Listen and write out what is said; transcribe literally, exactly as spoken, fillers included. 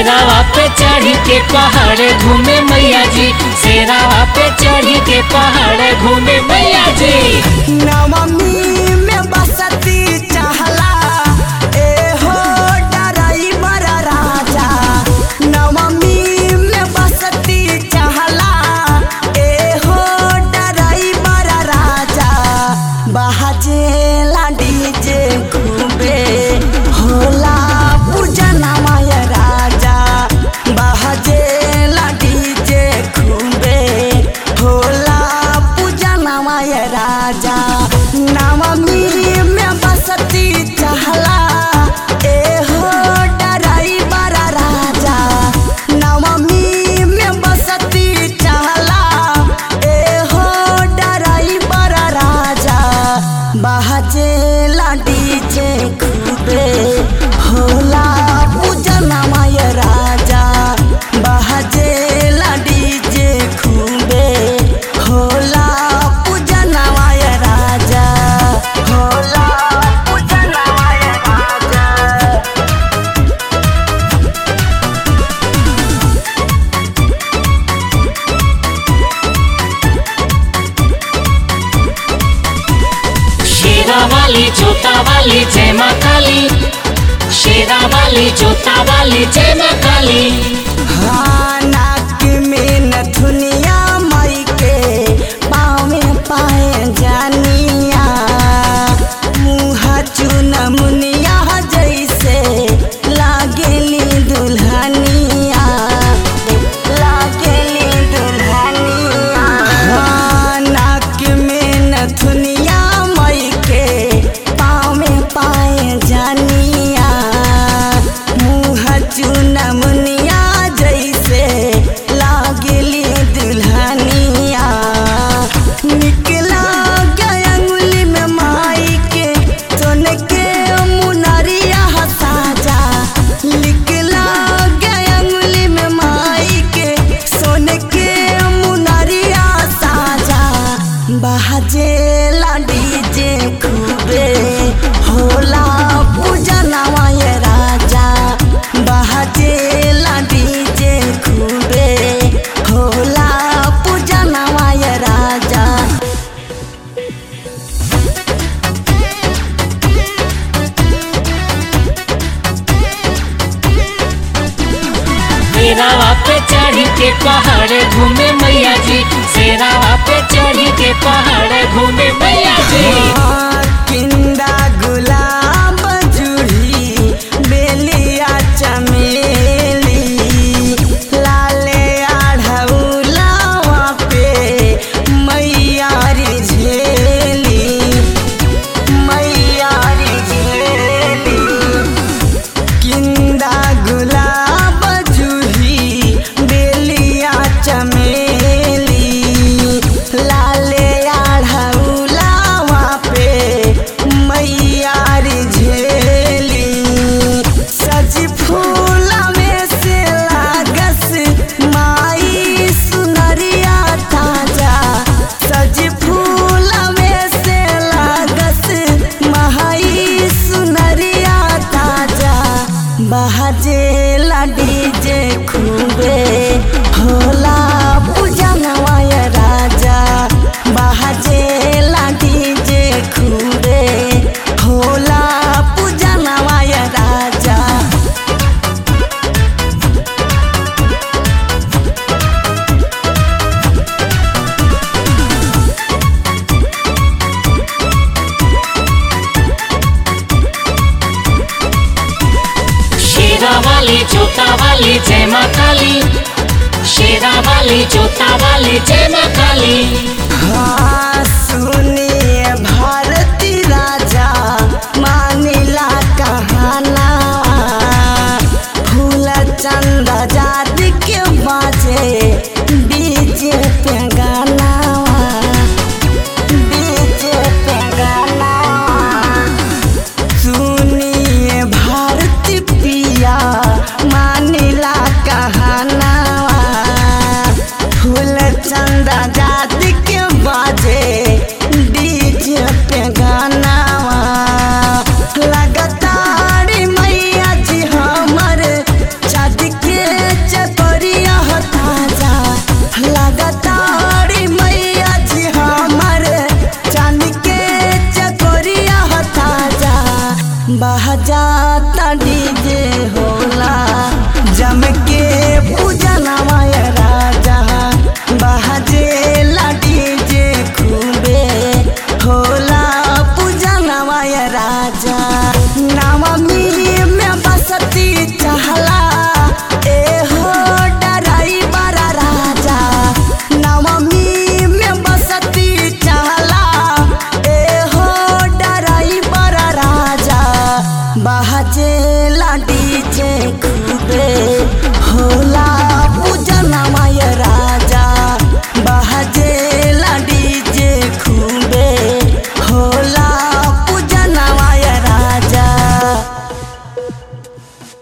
शेरावा पे चढ़ के पहाड़ घूमे मैया जी, शेरावा पे चढ़ के पहाड़ घूमे मैया जी। नवमी में बसती चहला ए हो ड्राइवर राजा, नवमी में बसती चहला ए हो ड्राइवर राजा, बहजेला डीजे खूबे होला पूजना माय राजा, बहजेला डीजे खूबे होला पूजना माय राजा। नवमी में बसती चहला ए हो ड्राइवर राजा, नवमी में बसती चहला ए हो ड्राइवर राजा, बहजेला डीजे खूबे होला पूजना माय राजा, बहजेला डीजे खूबे होला पूजना माय राजा, होला पूजना माय राजा। शेरा वाली जोता वाली जय माँ काली, शेरा वाली जोता वाली जय माँ काली। हाँ, नाक में नथुनिया माई के पाँव में पाए जानिया, मुँह चुन मुनिया जैसे लागेली दुल्हनिया, लागेली दुल्हनिया। हाँ, नाक में नथुनिया माई के पाँव में पाए जानिया, मुँह चुन मुनिया जैसे लागेली दुल्हनिया। निकला गया अंगुली में माई के सोन के मुनरिया साजा, निकला गया अंगुली में माई के सोन के मुनरिया साजा, बहजेला डीजे खूबे होला पूजना माय राजा, बहजेला डीजे खूबे होला पूजना माय राजा। शेरावा पे चढ़ के पहाड़ घूमे मैया जी, शेरावा पे चढ़ के पहाड़ घूमे मैया जी। हाँ, किंदा गुलाब जूही बेलिया चमेली, लाले आढ़ौलावा पे मैया री झेली, मैया री झेली। किंदा गुलाब जूही बेलिया चमेली, लाले आढ़ौलावा पे मैया री झेली। सज फूल में से लागस माई सुनरिया ताजा, सज फूल में से लागस माई सुनरिया ताजा, बहजेला डीजे खूबे होला पूजना माय राजा, बहजेला डीजे खूबे होला पूजना माय राजा। शेरा वाली जोता वाली जय माँ काली, शेरा वाली जोता वाली जय माँ काली। हाँ, सुनिए भारती राजा मानिला कहाना, फूल चंद जात के बाजे डीजे पे गाना, डीजे पे गाना। सुनिए भारती पिया मानिला कहाना, फूल चंद जात के बाजे बहजाता डीजे होला जम के पूजनवा राजा बहजेला डीजे खूबे होला पूजनवा राजा नवमी में बसती चहला ए हो डराई बड़ा राजा नवमी में बसती चहला ए हो डराई बड़ा राजा बहजेला डीजे